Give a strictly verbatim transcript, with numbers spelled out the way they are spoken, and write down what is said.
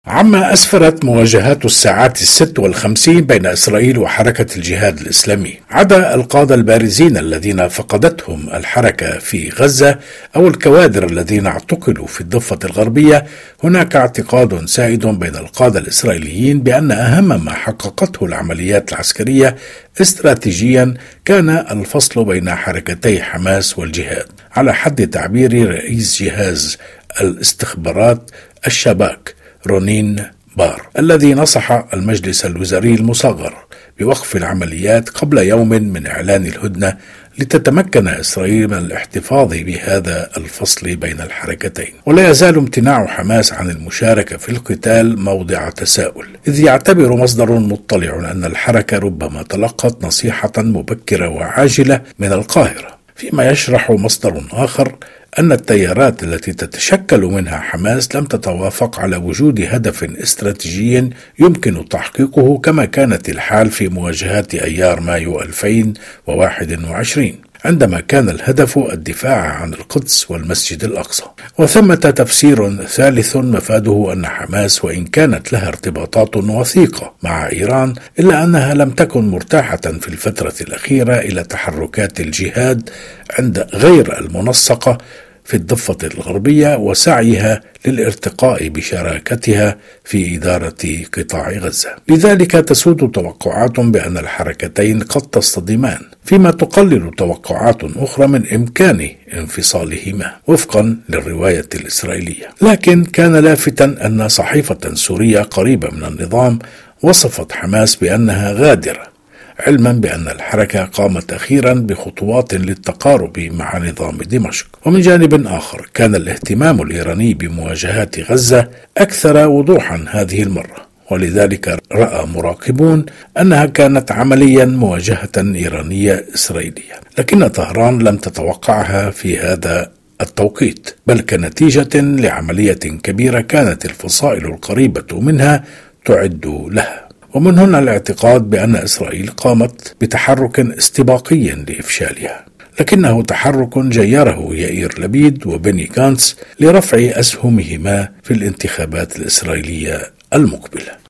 عما أسفرت مواجهات الساعات الست والخمسين بين إسرائيل وحركة الجهاد الإسلامي. عدا القادة البارزين الذين فقدتهم الحركة في غزة أو الكوادر الذين اعتقلوا في الضفة الغربية، هناك اعتقاد سائد بين القادة الإسرائيليين بأن أهم ما حققته العمليات العسكرية استراتيجيا كان الفصل بين حركتي حماس والجهاد، على حد تعبير رئيس جهاز الاستخبارات الشباك رونين بار، الذي نصح المجلس الوزاري المصغر بوقف العمليات قبل يوم من إعلان الهدنة لتتمكن إسرائيل من الاحتفاظ بهذا الفصل بين الحركتين. ولا يزال امتناع حماس عن المشاركة في القتال موضع تساؤل، إذ يعتبر مصدر مطلع أن الحركة ربما تلقت نصيحة مبكرة وعاجلة من القاهرة، فيما يشرح مصدر آخر أن التيارات التي تتشكل منها حماس لم تتوافق على وجود هدف استراتيجي يمكن تحقيقه كما كانت الحال في مواجهات أيار مايو ألفين وواحد وعشرين، عندما كان الهدف الدفاع عن القدس والمسجد الأقصى. وثمة تفسير ثالث مفاده أن حماس وإن كانت لها ارتباطات وثيقة مع إيران، إلا أنها لم تكن مرتاحة في الفترة الأخيرة إلى تحركات الجهاد عند غير المنسقة في الضفة الغربية وسعيها للارتقاء بشراكتها في إدارة قطاع غزة. لذلك تسود توقعات بأن الحركتين قد تصطدمان، فيما تقلل توقعات أخرى من إمكان انفصالهما وفقا للرواية الإسرائيلية. لكن كان لافتا أن صحيفة سورية قريبة من النظام وصفت حماس بأنها غادرة، علما بأن الحركة قامت أخيرا بخطوات للتقارب مع نظام دمشق. ومن جانب آخر كان الاهتمام الإيراني بمواجهات غزة أكثر وضوحا هذه المرة، ولذلك رأى مراقبون أنها كانت عمليا مواجهة إيرانية إسرائيلية، لكن طهران لم تتوقعها في هذا التوقيت، بل كنتيجة لعملية كبيرة كانت الفصائل القريبة منها تعد لها. ومن هنا الاعتقاد بأن إسرائيل قامت بتحرك استباقي لإفشالها، لكنه تحرك جيره يائير لبيد وبني غانتس لرفع أسهمهما في الانتخابات الإسرائيلية المقبلة.